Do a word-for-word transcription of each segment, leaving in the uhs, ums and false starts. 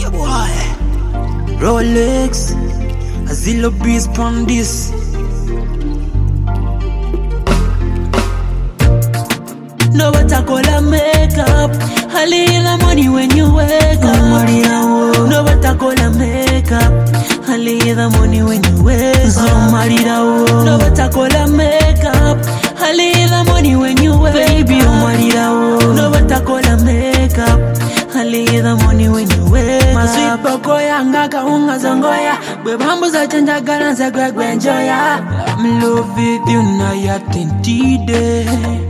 Yeah, boy. Rolex, a zillow breeze from this. No what I call a makeup. I leave the money when you wake up. No what I call a makeup. I leave the money when you wake up. No what I call a makeup. I leave the money when you wake up. Baby, no what I call a makeup. I leave the money when you wake up. Masweet bokoya ngaka unga zongoya. Bwebambu za chanja garanza gwe gwe enjoya. I'm love with you na ya tentide.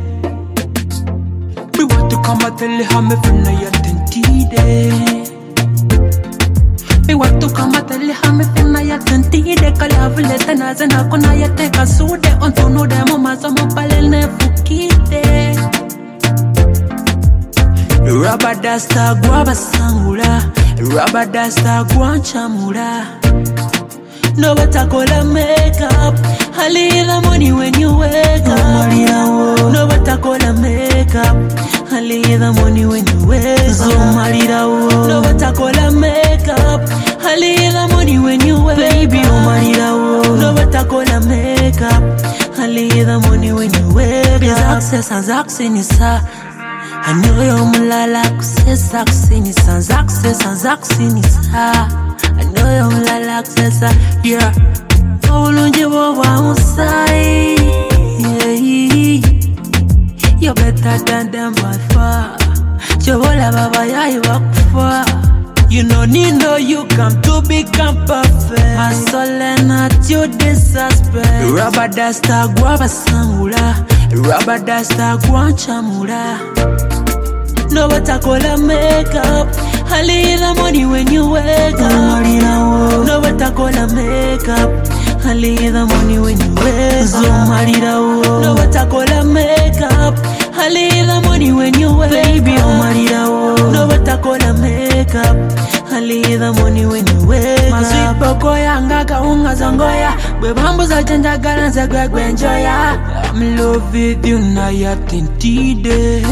Me want to come and tell you how me feel na ya tentide. Me want to come and tell you how me feel na ya tentide. Kala vuleta na zena kona ya teka sude. Ontono de mama sama pale ne fukite. Rubber duster guava sangula. Rubber duster guanchamula. No what I call a makeup. I leave the money when you wake up. No what I call a makeup. I leave the money when you wake up. No what I call a makeup. I leave the money when you wake up. Baby, no what I call a makeup. I leave the money when you wake up. Access and access I know you're mulala access access access access I know you're mulala access yeah. Olunje wo wa usai yeah. You're better than them by far. Chobola baba ya iwakufa. You no need no you come to become perfect. My soul and at you disrespect. Rubber duster guava sangula. Rubber duster guanchamula. No what I call a makeup. I leave the money when you wake up. No what I call a makeup. I leave the money when you wake up. No what I call a makeup. I leave the money when you wake up. No what I call a makeup. I leave the money when you wake up. Masweet bokoya ngaka unga zongoya. Bwebambu za chanja garanza gwe gwe enjoya. I'm love with you na ya tentide.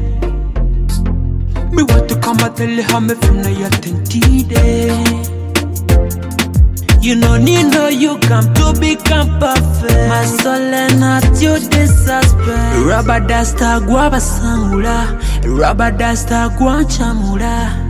Me want to come and tell you how me feel na ya tentide. You no need no you come to become perfect. My soul and at you disrespect. Rubber duster guava sangula. Rubber duster guanchamula.